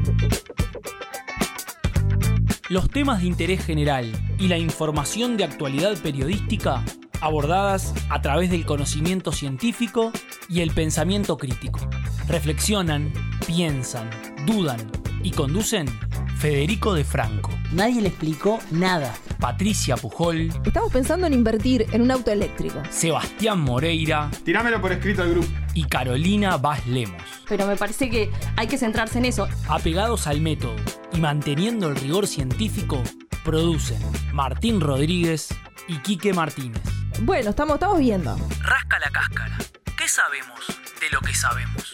Los temas de interés general y la información de actualidad periodística abordadas a través del conocimiento científico y el pensamiento crítico. Reflexionan, piensan, dudan y conducen Federico de Franco. Nadie le explicó nada. Patricia Pujol. Estamos pensando en invertir en un auto eléctrico. Sebastián Moreira. Tirámelo por escrito al grupo. Y Carolina Vaz Lemos. Pero me parece que hay que centrarse en eso. Apegados al método y manteniendo el rigor científico, producen Martín Rodríguez y Quique Martínez. Bueno, estamos viendo. Rasca la cáscara. ¿Qué sabemos de lo que sabemos?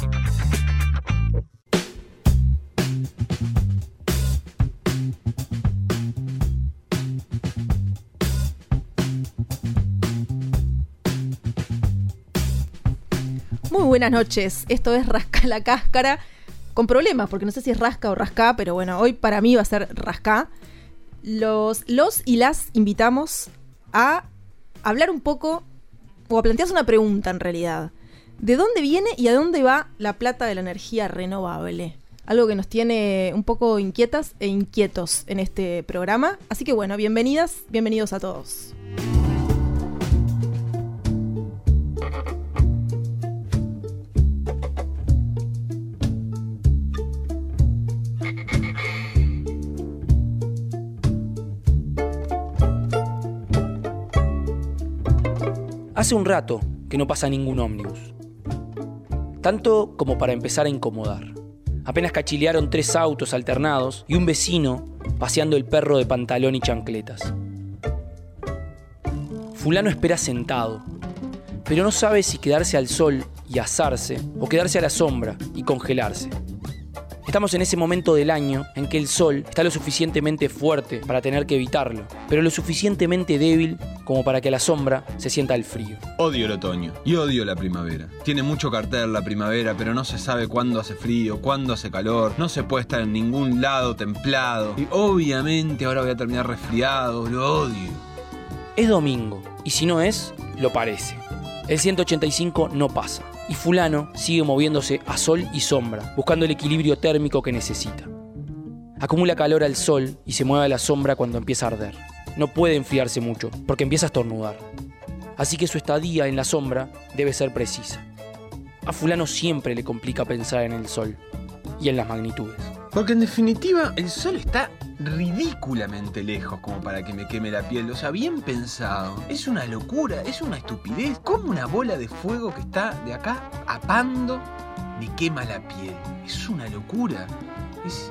Muy buenas noches, esto es Rasca la Cáscara, con problemas, porque no sé si es rasca o rascá, pero bueno, hoy para mí va a ser rascá. Los y las invitamos a hablar un poco, o a plantearse una pregunta en realidad. ¿De dónde viene y a dónde va la plata de la energía renovable? Algo que nos tiene un poco inquietas e inquietos en este programa. Así que bueno, bienvenidos a todos. Hace un rato que no pasa ningún ómnibus. Tanto como para empezar a incomodar. Apenas cachilearon 3 autos alternados y un vecino paseando el perro de pantalón y chancletas. Fulano espera sentado, pero no sabe si quedarse al sol y asarse o quedarse a la sombra y congelarse. Estamos en ese momento del año en que el sol está lo suficientemente fuerte para tener que evitarlo, pero lo suficientemente débil como para que a la sombra se sienta el frío. Odio el otoño y odio la primavera. Tiene mucho cartel la primavera, pero no se sabe cuándo hace frío, cuándo hace calor. No se puede estar en ningún lado templado. Y obviamente ahora voy a terminar resfriado. Lo odio. Es domingo, y si no es, lo parece. El 185 no pasa, y fulano sigue moviéndose a sol y sombra, buscando el equilibrio térmico que necesita. Acumula calor al sol y se mueve a la sombra cuando empieza a arder. No puede enfriarse mucho, porque empieza a estornudar. Así que su estadía en la sombra debe ser precisa. A fulano siempre le complica pensar en el sol y en las magnitudes. Porque en definitiva el sol está ridículamente lejos como para que me queme la piel. O sea, bien pensado. Es una locura, es una estupidez. Como una bola de fuego que está de acá apando me quema la piel. Es una locura. Es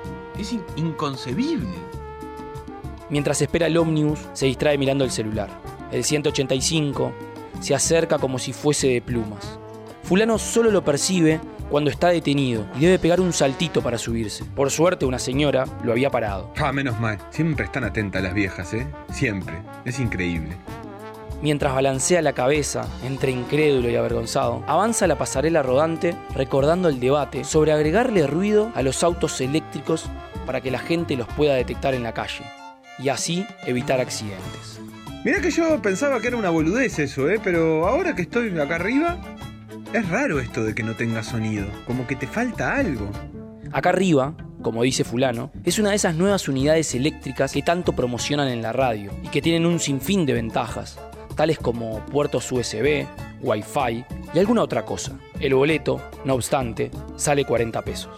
inconcebible. Mientras espera el ómnibus, se distrae mirando el celular. El 185 se acerca como si fuese de plumas. Fulano solo lo percibe cuando está detenido y debe pegar un saltito para subirse. Por suerte una señora lo había parado. Menos mal. Siempre están atentas las viejas, Siempre. Es increíble. Mientras balancea la cabeza, entre incrédulo y avergonzado, avanza la pasarela rodante recordando el debate sobre agregarle ruido a los autos eléctricos para que la gente los pueda detectar en la calle y así evitar accidentes. Mirá que yo pensaba que era una boludez eso, pero ahora que estoy acá arriba, es raro esto de que no tenga sonido, como que te falta algo. Acá arriba, como dice fulano, es una de esas nuevas unidades eléctricas que tanto promocionan en la radio y que tienen un sinfín de ventajas, tales como puertos USB, Wi-Fi y alguna otra cosa. El boleto, no obstante, sale 40 pesos.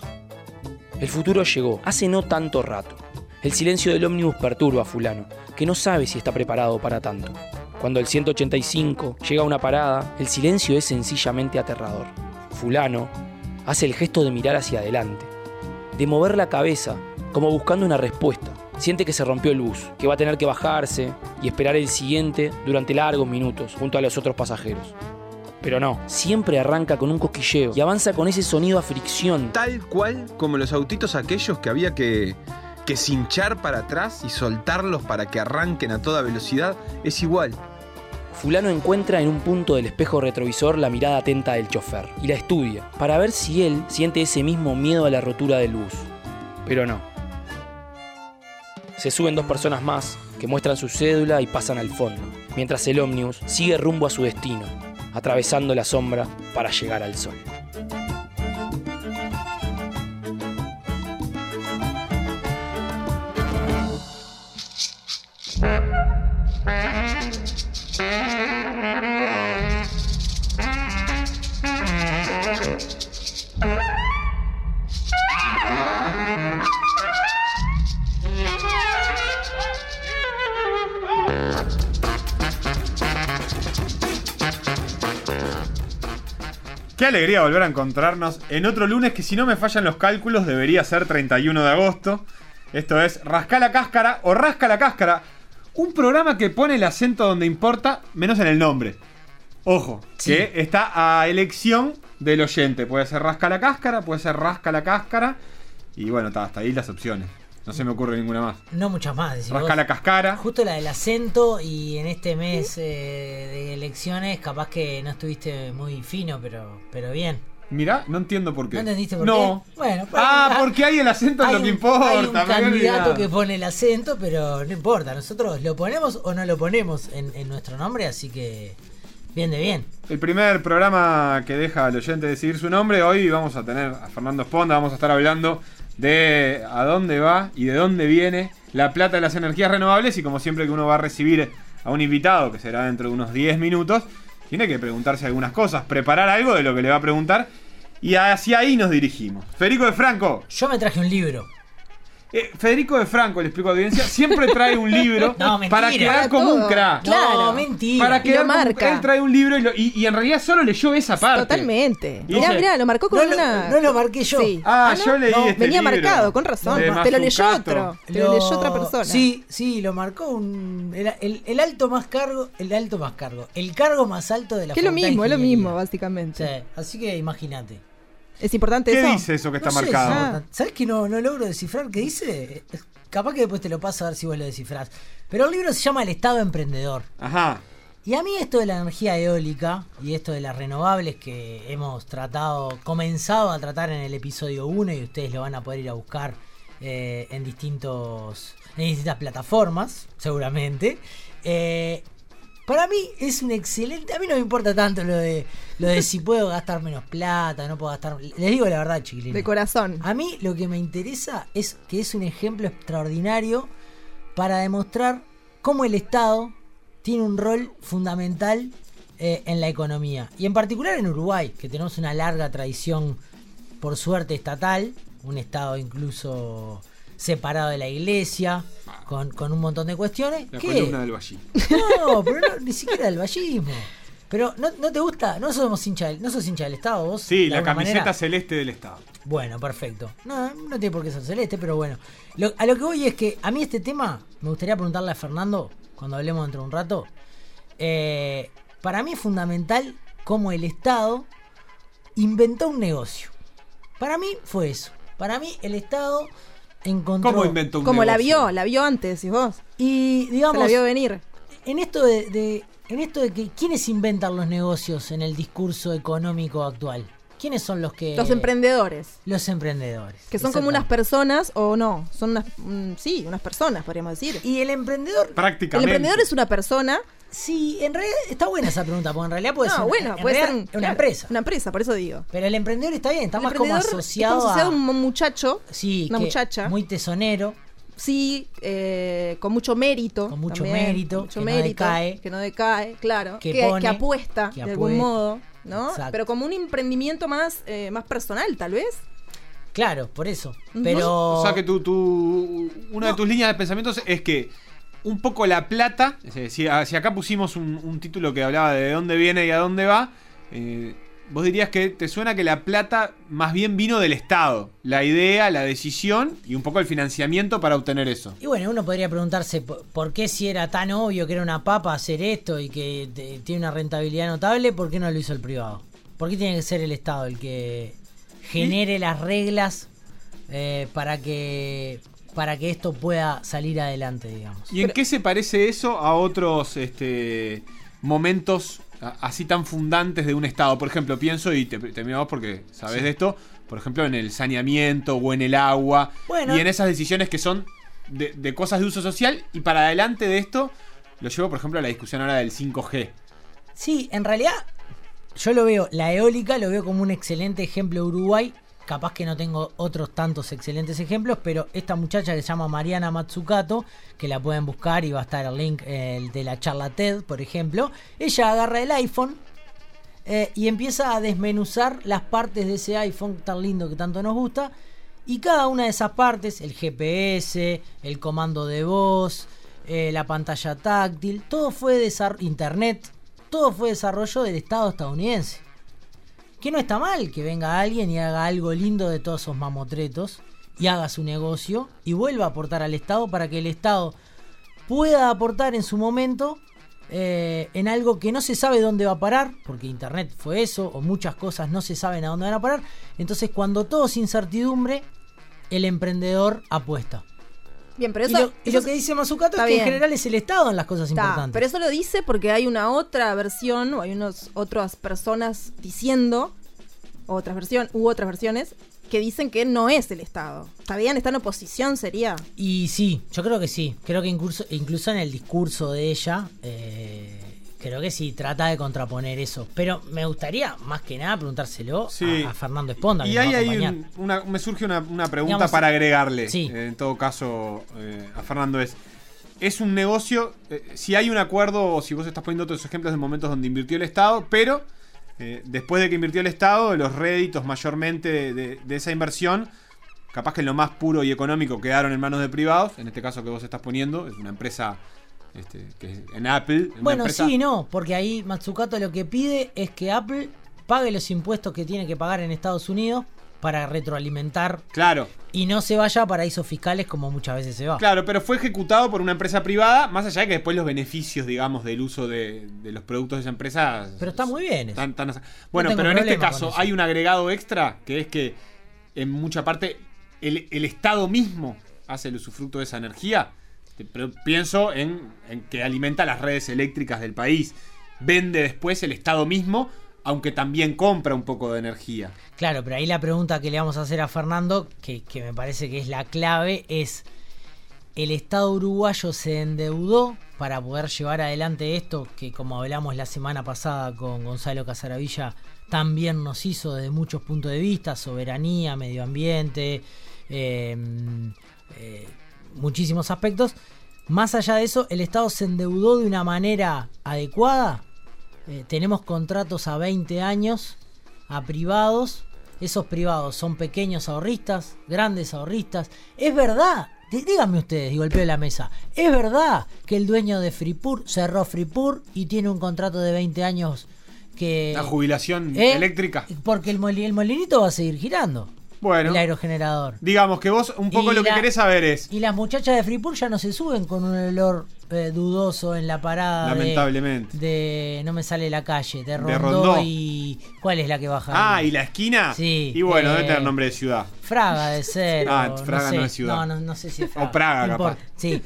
El futuro llegó hace no tanto rato. El silencio del ómnibus perturba a fulano, que no sabe si está preparado para tanto. Cuando el 185 llega a una parada, el silencio es sencillamente aterrador. Fulano hace el gesto de mirar hacia adelante, de mover la cabeza, como buscando una respuesta. Siente que se rompió el bus, que va a tener que bajarse y esperar el siguiente durante largos minutos junto a los otros pasajeros. Pero no, siempre arranca con un cosquilleo y avanza con ese sonido a fricción. Tal cual como los autitos aquellos que había que cinchar para atrás y soltarlos para que arranquen a toda velocidad, es igual. Fulano encuentra en un punto del espejo retrovisor la mirada atenta del chofer y la estudia para ver si él siente ese mismo miedo a la rotura del bus. Pero no. Se suben 2 personas más que muestran su cédula y pasan al fondo, mientras el ómnibus sigue rumbo a su destino, atravesando la sombra para llegar al sol. Qué alegría volver a encontrarnos en otro lunes que, si no me fallan los cálculos, debería ser 31 de agosto. Esto es Rasca la Cáscara o Rasca la Cáscara, un programa que pone el acento donde importa, menos en el nombre. Ojo, Sí. que está a elección del oyente. Puede ser Rasca la Cáscara, puede ser Rasca la Cáscara. Y bueno, hasta ahí las opciones. No se me ocurre ninguna más. No muchas más, decís Rasca vos. la Cascara. Justo la del acento, y en este mes de elecciones capaz que no estuviste muy fino, pero bien. Mirá, no entiendo por qué. ¿No entendiste por No. qué? Bueno, Porque hay el acento es hay lo que un- importa. Hay un me había candidato olvidado. que pone el acento, pero no importa. Nosotros lo ponemos o no lo ponemos en nuestro nombre, así que bien de bien. El primer programa que deja al oyente decidir su nombre. Hoy vamos a tener a Fernando Sponda. Vamos a estar hablando de a dónde va y de dónde viene la plata de las energías renovables. Y como siempre que uno va a recibir a un invitado, que será dentro de unos 10 minutos, tiene que preguntarse algunas cosas, preparar algo de lo que le va a preguntar. Y hacia ahí nos dirigimos. Federico de Franco. Yo me traje un libro. Federico de Franco, le explico a la audiencia, siempre trae un libro No, mentira. para quedar Para como un todo. crack. Claro. No, mentira. Para Y quedar lo como marca. él trae un libro y en realidad solo leyó esa parte. Totalmente. Y Mirá, dice- mirá, lo marcó con No lo- una. no lo marqué yo. Sí. Ah, ¿no? yo leí No, este venía libro marcado, con razón. de Te lo leyó Mazzucato. otro. Te lo leyó otra persona. Sí, lo marcó el alto más cargo, el cargo más alto de la Que es lo Facultad de mismo, es lo Ingeniería. mismo, básicamente. Sí, así que imagínate. Es importante ¿Qué eso. dice eso que está No sé, marcado? ¿Sabes que no logro descifrar qué dice? Capaz que después te lo paso a ver si vos lo descifrás. Pero el libro se llama El Estado Emprendedor. Ajá. Y a mí esto de la energía eólica y esto de las renovables que hemos comenzado a tratar en el episodio 1, y ustedes lo van a poder ir a buscar en distintas plataformas, seguramente. Para mí es un excelente. A mí no me importa tanto lo de si puedo gastar menos plata, no puedo gastar. Les digo la verdad, chiquilines. De corazón. A mí lo que me interesa es que es un ejemplo extraordinario para demostrar cómo el Estado tiene un rol fundamental en la economía. Y en particular en Uruguay, que tenemos una larga tradición, por suerte, estatal. Un Estado incluso separado de la iglesia, con un montón de cuestiones. La ¿Qué? columna del Ballí. No, pero ni siquiera del vallismo. Pero ¿no te gusta? ¿No sos hincha del Estado vos? Sí, de la alguna camiseta manera? celeste del Estado. Bueno, perfecto. No tiene por qué ser celeste, pero bueno. A lo que voy es que a mí este tema, me gustaría preguntarle a Fernando, cuando hablemos dentro de un rato. Para mí es fundamental cómo el Estado inventó un negocio. Para mí fue eso. Para mí el Estado encontró... ¿Cómo inventó un Como negocio? la vio antes, decís vos. Y Se digamos... la vio venir. En esto de que ¿quiénes inventan los negocios en el discurso económico actual? ¿Quiénes son los que...? Los emprendedores. Los emprendedores. Que son como unas personas, o no, son unas personas, podríamos decir. Y el emprendedor... El Prácticamente. emprendedor es una persona. Sí, en realidad está buena esa pregunta, porque en realidad puede ser, Bueno, en puede ser realidad es una claro, empresa. Una empresa, por eso digo. Pero el emprendedor está bien, está El más como emprendedor asociado, está asociado a... a un muchacho, Sí, una que muchacha. muy tesonero. Sí, con mucho mérito. Con mucho también, mérito, mucho que no mérito, decae. que no decae, claro. Que Que pone, apuesta que de algún apuesta. modo, ¿no? Exacto. Pero como un emprendimiento más personal, tal vez. Claro, por eso. Ujú. Pero... O sea que una de tus líneas de pensamientos es que un poco la plata, si acá pusimos un título que hablaba de dónde viene y a dónde va, vos dirías que te suena que la plata más bien vino del Estado, la idea, la decisión y un poco el financiamiento para obtener eso. Y bueno, uno podría preguntarse por qué, si era tan obvio que era una papa hacer esto y que tiene una rentabilidad notable, ¿por qué no lo hizo el privado? ¿Por qué tiene que ser el Estado el que genere las reglas para que esto pueda salir adelante, digamos? ¿Y en qué se parece eso a otros momentos así tan fundantes de un Estado? Por ejemplo, pienso, y te miro vos porque sabés de esto, por ejemplo, en el saneamiento o en el agua, Bueno. y en esas decisiones que son de cosas de uso social, y para adelante de esto lo llevo, por ejemplo, a la discusión ahora del 5G. Sí, en realidad yo lo veo, la eólica lo veo como un excelente ejemplo de Uruguay. Capaz que no tengo otros tantos excelentes ejemplos, pero esta muchacha que se llama Mariana Mazzucato, que la pueden buscar y va a estar el link de la charla TED, por ejemplo, ella agarra el iPhone y empieza a desmenuzar las partes de ese iPhone tan lindo que tanto nos gusta, y cada una de esas partes, el GPS, el comando de voz, la pantalla táctil, todo fue Internet, todo fue desarrollo del Estado estadounidense. Que no está mal que venga alguien y haga algo lindo de todos esos mamotretos y haga su negocio y vuelva a aportar al Estado para que el Estado pueda aportar en su momento en algo que no se sabe dónde va a parar, porque Internet fue eso, o muchas cosas no se saben a dónde van a parar. Entonces, cuando todo es incertidumbre, el emprendedor apuesta. Bien, pero Y lo que dice Mazzucato es que en general es el Estado en las cosas importantes. Pero eso lo dice porque hay una otra versión, o hay otras personas diciendo, otras versiones, que dicen que no es el Estado. ¿Está bien? ¿Está en oposición sería? Y sí, yo creo que sí. Creo que incluso en el discurso de ella, creo que sí, trata de contraponer eso. Pero me gustaría, más que nada, preguntárselo a Fernando Esponda. Y ahí me surge una pregunta, digamos, para agregarle, en todo caso, a Fernando. Es un negocio, si hay un acuerdo, o si vos estás poniendo otros ejemplos de momentos donde invirtió el Estado, pero después de que invirtió el Estado, los réditos mayormente de esa inversión, capaz que en lo más puro y económico quedaron en manos de privados. En este caso que vos estás poniendo, es una empresa que en Apple. Bueno, sí y no, porque ahí Mazzucato lo que pide es que Apple pague los impuestos que tiene que pagar en Estados Unidos para retroalimentar. Claro. Y no se vaya a paraísos fiscales como muchas veces se va. Claro, pero fue ejecutado por una empresa privada, más allá de que después los beneficios, digamos, del uso de los productos de esa empresa. Pero está muy bien. Bueno, pero en este caso hay un agregado extra, que es que en mucha parte el Estado mismo hace el usufructo de esa energía. Pero pienso en que alimenta las redes eléctricas del país. Vende después el Estado mismo, aunque también compra un poco de energía. Claro, pero ahí la pregunta que le vamos a hacer a Fernando, que me parece que es la clave, es: ¿el Estado uruguayo se endeudó para poder llevar adelante esto que, como hablamos la semana pasada con Gonzalo Casaravilla, también nos hizo desde muchos puntos de vista? Soberanía, medio ambiente, muchísimos aspectos. Más allá de eso, ¿el Estado se endeudó de una manera adecuada? Tenemos contratos a 20 años a privados. Esos privados son pequeños ahorristas, grandes ahorristas. Es verdad, díganme ustedes, y golpeo la mesa, ¿es verdad que el dueño de Fripur cerró Fripur y tiene un contrato de 20 años que... ¿La jubilación eléctrica? Porque el molinito va a seguir girando. Bueno, el aerogenerador. Digamos que vos un poco lo que querés saber es... Y las muchachas de Fripur ya no se suben con un olor dudoso en la parada. Lamentablemente. De no me sale la calle, de Rondó. ¿Y cuál es la que baja? ¿Y la esquina? Sí. Y bueno, debe tener nombre de ciudad. Fraga de ser. Fraga no es ciudad. No sé si es Fraga. O Praga, capaz. Sí.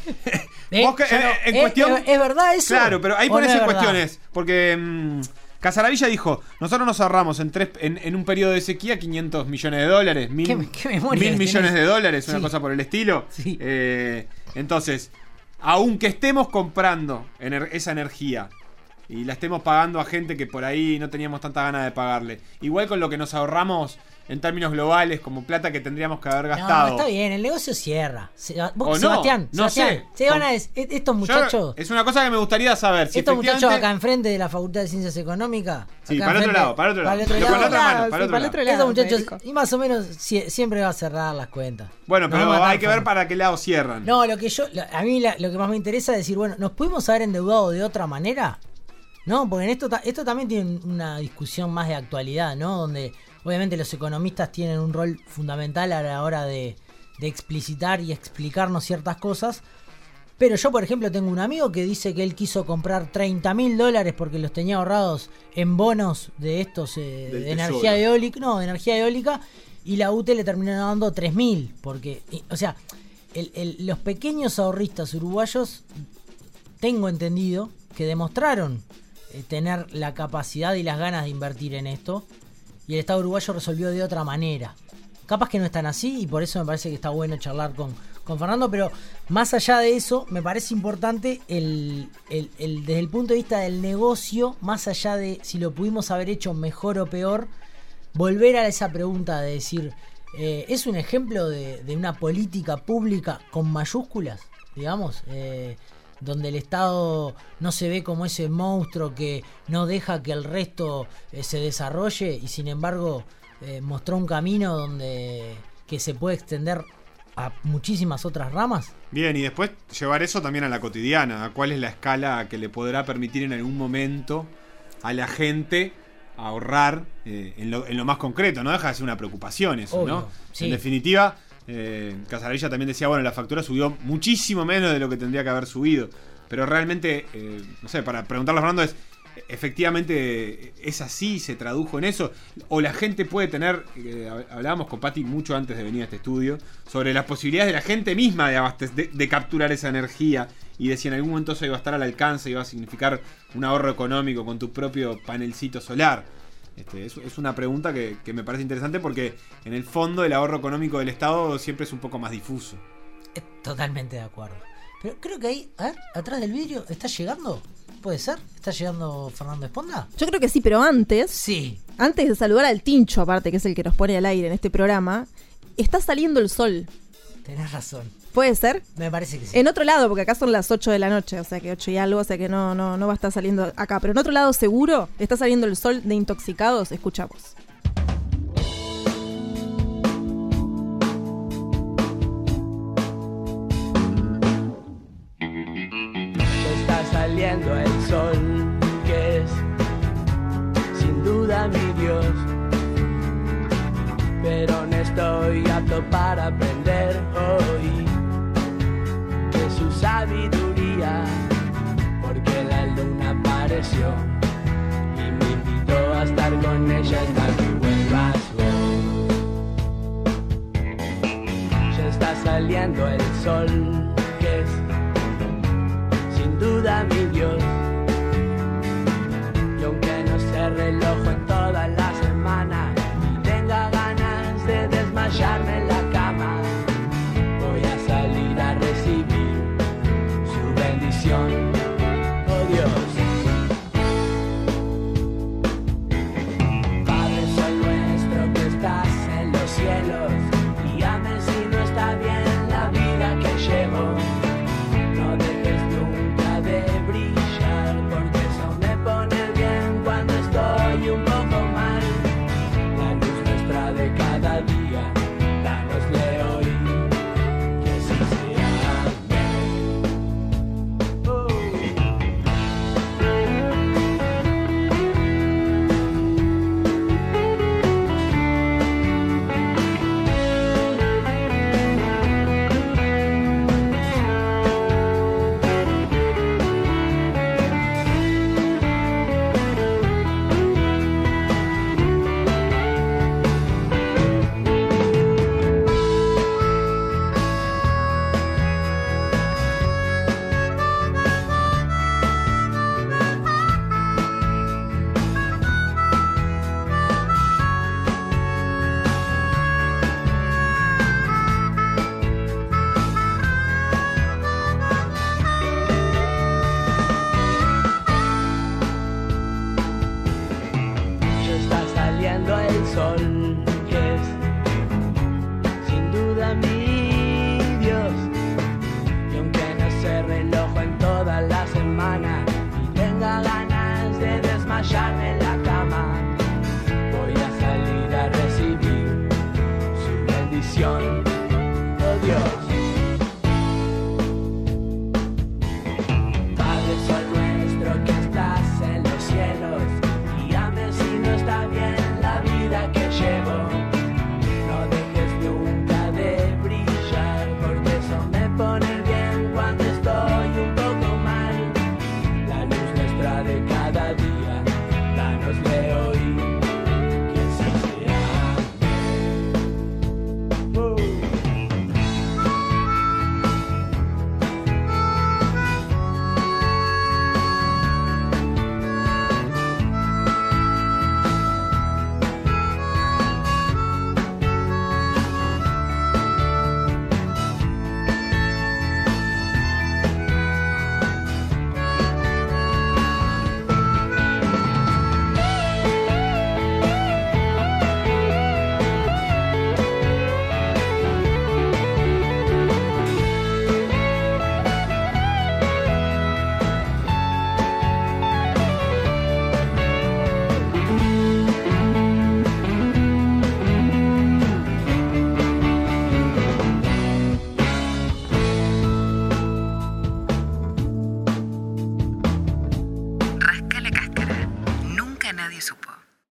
En cuestión... ¿Es verdad eso? Claro, pero ahí pones en cuestiones. Porque... Casaravilla dijo: nosotros nos ahorramos en un periodo de sequía $500 millones, $1.000 millones de dólares, una cosa por el estilo. Sí. Entonces, aunque estemos comprando esa energía y la estemos pagando a gente que por ahí no teníamos tanta ganas de pagarle, igual con lo que nos ahorramos en términos globales, como plata que tendríamos que haber gastado. No, está bien, el negocio cierra. ¿O Sebastián, no sé. Se van estos muchachos. Es una cosa que me gustaría saber. Si estos muchachos acá enfrente de la Facultad de Ciencias Económicas. Sí, para el otro lado. Para el otro lado. Estos muchachos, y más o menos siempre va a cerrar las cuentas. Bueno, pero hay que ver para qué lado cierran. No, a mí lo que más me interesa es decir, bueno, ¿nos pudimos haber endeudado de otra manera? No, porque en esto también tiene una discusión más de actualidad, ¿no? Donde obviamente los economistas tienen un rol fundamental a la hora de explicitar y explicarnos ciertas cosas. Pero yo, por ejemplo, tengo un amigo que dice que él quiso comprar $30.000 porque los tenía ahorrados en bonos de estos de energía eólica. No, de energía eólica. Y la UTE le terminó dando 3.000. Porque, o sea, los pequeños ahorristas uruguayos, tengo entendido, que demostraron tener la capacidad y las ganas de invertir en esto, y el Estado uruguayo resolvió de otra manera. Capaz que no es tan así, y por eso me parece que está bueno charlar con Fernando, pero más allá de eso, me parece importante desde el punto de vista del negocio, más allá de si lo pudimos haber hecho mejor o peor, volver a esa pregunta de decir, ¿es un ejemplo de una política pública con mayúsculas, digamos? Donde el Estado no se ve como ese monstruo que no deja que el resto se desarrolle, y sin embargo mostró un camino que se puede extender a muchísimas otras ramas. Bien, y después llevar eso también a la cotidiana, a cuál es la escala que le podrá permitir en algún momento a la gente ahorrar en lo más concreto, no deja de ser una preocupación eso, Obvio, ¿no? sí. En definitiva, Casarilla también decía, bueno, la factura subió muchísimo menos de lo que tendría que haber subido, pero realmente, no sé, para preguntarle a Fernando efectivamente es así, se tradujo en eso, o la gente puede tener, hablábamos con Pati mucho antes de venir a este estudio, sobre las posibilidades de la gente misma de capturar esa energía y de si en algún momento eso iba a estar al alcance, iba a significar un ahorro económico con tu propio panelcito solar. Es una pregunta que me parece interesante porque en el fondo el ahorro económico del Estado siempre es un poco más difuso. Totalmente de acuerdo. Pero creo que ahí, a ver, atrás del vidrio, ¿está llegando? ¿Puede ser? ¿Está llegando Fernando Esponda? Yo creo que sí, pero antes... Sí. Antes de saludar al Tincho, aparte, que es el que nos pone al aire en este programa, está saliendo el sol. Tenés razón. ¿Puede ser? Me parece que sí. En otro lado, porque acá son las 8 de la noche, o sea que 8 y algo, o sea que no va a estar saliendo acá. Pero en otro lado seguro está saliendo el sol de Intoxicados. Escuchamos. Está saliendo el sol, que es sin duda mi Dios, pero no estoy apto para aprender hoy de su sabiduría, porque la luna apareció y me invitó a estar con ella hasta que vuelvas vos. Ya está saliendo el sol, que es sin duda mi Dios, y aunque no se reloj en toda la semana y tenga ganas de desmayarme en la cama, voy a salir a recibir su bendición, oh Dios. Padre Sol nuestro que estás en los cielos, guíame si no está bien la vida que llevo. No dejes nunca de brillar, porque eso me pone bien cuando estoy un poco mal. La luz nuestra de cada día, dánosle hoy, que así sea. Oh. Ya está saliendo el sol, que es sin duda mi Dios, y aunque no se reloj en toda la semana y tenga ganas de desmayarme en la cama, voy a salir a recibir su bendición, oh Dios.